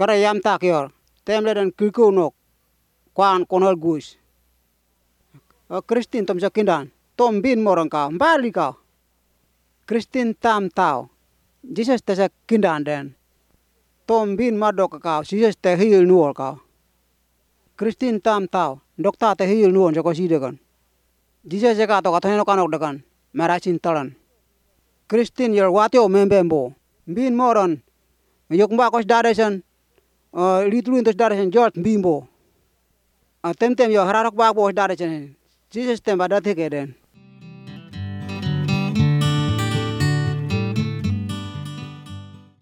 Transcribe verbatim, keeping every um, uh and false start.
Karayam takior. Temle dan kikunok. Kwan konol gus. Kristin tom sakindan. Tom bin morang kau. Bali kau. Kristin tam tau. Jesus te sakindan den. Tom bin madok kau. Jesus te hil nuol kau. Kristin tam tau. Dokta te hil nuon sa kosidekan. Jesus se kato katanya kanok dekan. Merasin talan. Kristin yer watio membembo. Bin moron. Yok mba kos daresan. Uh, litluin tos daresan George bimbo. Uh, tem tem yo hararok ba kos daresan. Jesus tem badat heke den.